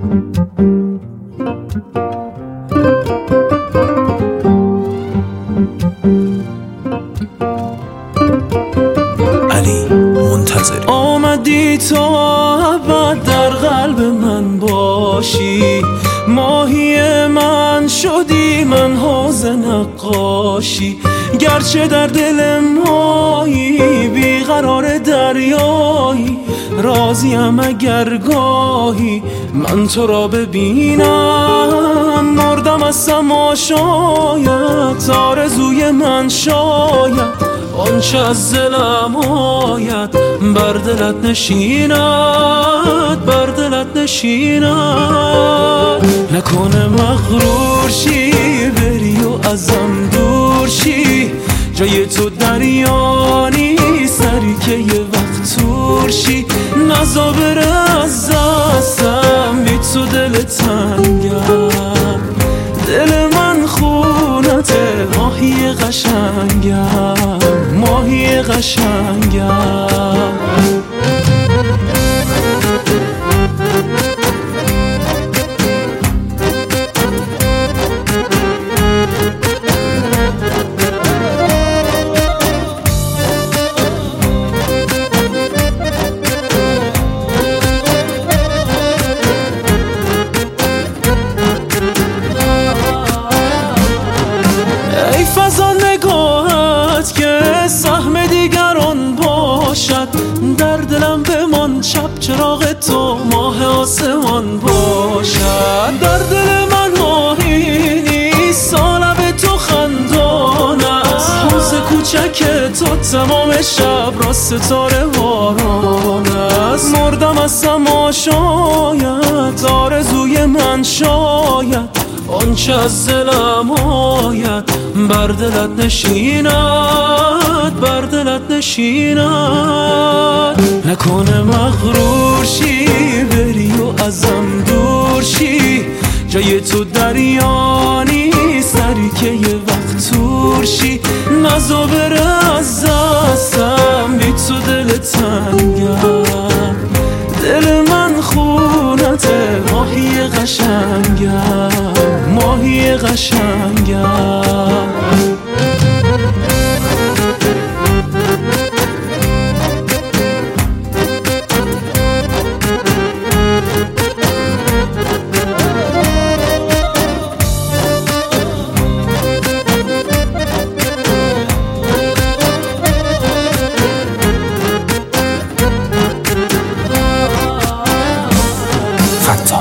علی منتظری. آمدی تا ابد در قلب من باشی، ماهی من شدی من حوض نقاشی. گرچه در دل مایی بیقرار دریایی، راضیم اگر گاهی من تو را ببینم. مردم از سما شاید آرزوی من شاید، آنچه از دلم آید بر دلت نشیند، بر دلت نشیند. نکنه مغرور شی بری و ازم دور شی، جای تو دریا نیستری که یه وقت تور شی. نزا بره از دستم بی تو دل تنگم، دل من خونته ماهی قشنگم، ماهی قشنگم. ای فضا نگاهت که سهم دیگران باشد، در دلم بمان چپ چراغ تو ماه آسمان باشد. در دل من ماهی نیست سالب تو خندان است، حوض کوچک تو تمام شب را ستاره باران است. مردم از سما شاید آرزوی من شاید، آنچه از دلم آید بر دلت نشیند، بر دلت نشیند. نکنه مغرور شی بری و ازم دور شی، جای تو دریا نیستری که یه وقت تور شی. نزا بره از دستم بی تو دل تنگم، دل من خونته ماهی قشنگم، ماهی قشنگم. فتاح